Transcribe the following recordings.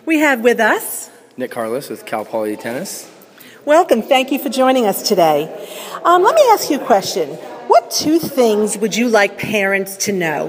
We have with us Nick Carlos with Cal Poly Tennis. Welcome. Thank you for joining us today. Let me ask you a question. What two things would you like parents to know?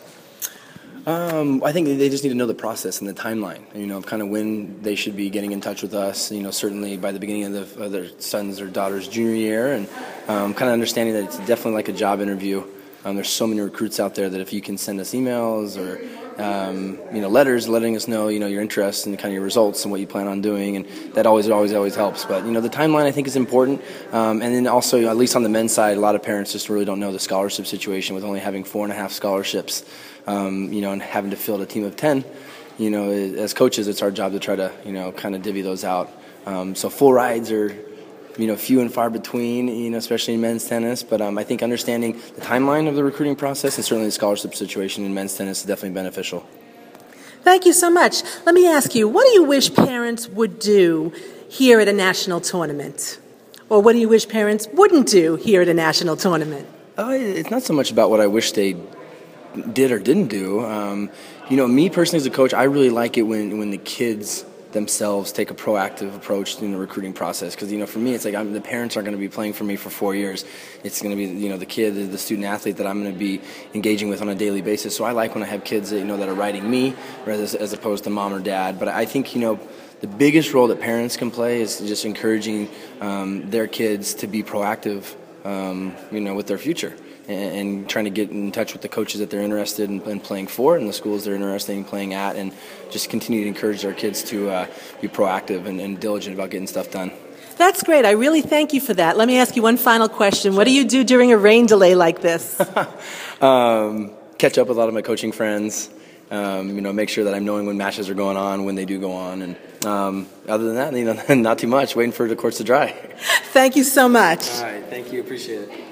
I think they just need to know the process and the timeline, kind of when they should be getting in touch with us, certainly by the beginning of their son's or daughter's junior year, and kind of understanding that it's definitely like a job interview. There's so many recruits out there that if you can send us emails or letters letting us know your interests and kind of your results and what you plan on doing, and that always helps. But the timeline I think is important, and then also at least on the men's side, a lot of parents just really don't know the scholarship situation with only having 4.5 scholarships, and having to field a team of 10. As coaches, it's our job to try to kind of divvy those out. So full rides are few and far between, especially in men's tennis. But I think understanding the timeline of the recruiting process and certainly the scholarship situation in men's tennis is definitely beneficial. Thank you so much. Let me ask you, what do you wish parents would do here at a national tournament? Or what do you wish parents wouldn't do here at a national tournament? It's not so much about what I wish they did or didn't do. Me personally as a coach, I really like it when the kids themselves take a proactive approach in the recruiting process, because for me it's like the parents aren't going to be playing for me for 4 years. It's going to be the kid, the student athlete that I'm going to be engaging with on a daily basis. So I like when I have kids that that are writing me rather as opposed to mom or dad. But I think the biggest role that parents can play is just encouraging their kids to be proactive with their future, and trying to get in touch with the coaches that they're interested in playing for and the schools they're interested in playing at, and just continue to encourage our kids to be proactive and diligent about getting stuff done. That's great. I really thank you for that. Let me ask you one final question. What do you do during a rain delay like this? Catch up with a lot of my coaching friends, make sure that I'm knowing when matches are going on, when they do go on, and other than that, not too much, waiting for the courts to dry. Thank you so much. All right, thank you, appreciate it.